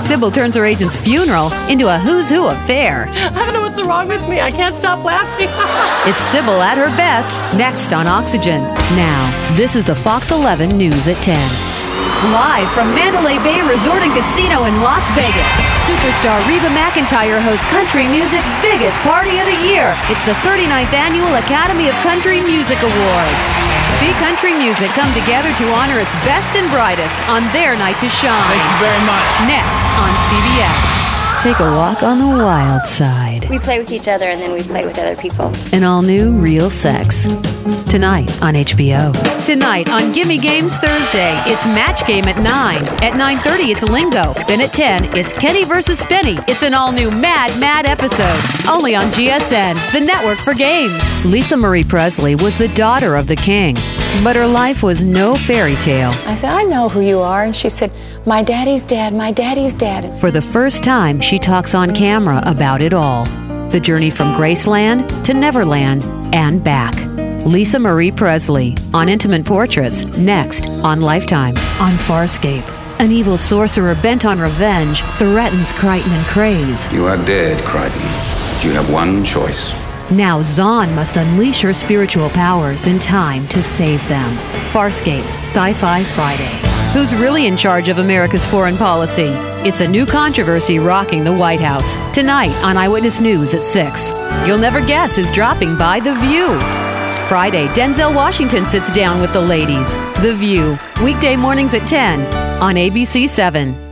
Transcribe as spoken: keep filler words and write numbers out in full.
Sybil turns her agent's funeral into a who's who affair. I don't know what's wrong with me. I can't stop laughing. It's Sybil at her best, next on Oxygen. Now, this is the Fox eleven News at ten. Live from Mandalay Bay Resort and Casino in Las Vegas, superstar Reba McEntire hosts country music's biggest party of the year. It's the thirty-ninth Annual Academy of Country Music Awards. See country music come together to honor its best and brightest on their night to shine. Thank you very much. Next on C B S. Take a walk on the wild side. We play with each other and then we play with other people. An all-new Real Sex. Tonight on H B O. Tonight on Gimme Games Thursday, it's Match Game at nine. At nine thirty, it's Lingo. Then at ten, it's Kenny versus Spenny. It's an all-new Mad, Mad episode. Only on G S N, the network for games. Lisa Marie Presley was the daughter of the king, but her life was no fairy tale. I said, I know who you are. And she said, my daddy's dad, my daddy's dad. For the first time, she talks on camera about it all. The journey from Graceland to Neverland and back. Lisa Marie Presley on Intimate Portraits, next on Lifetime. On Farscape, an evil sorcerer bent on revenge threatens Crichton and Craze. You are dead, Crichton. You have one choice. Now Zahn must unleash her spiritual powers in time to save them. Farscape, Sci-Fi Friday. Who's really in charge of America's foreign policy? It's a new controversy rocking the White House. Tonight on Eyewitness News at six. You'll never guess who's dropping by The View. Friday, Denzel Washington sits down with the ladies. The View, weekday mornings at ten on A B C seven.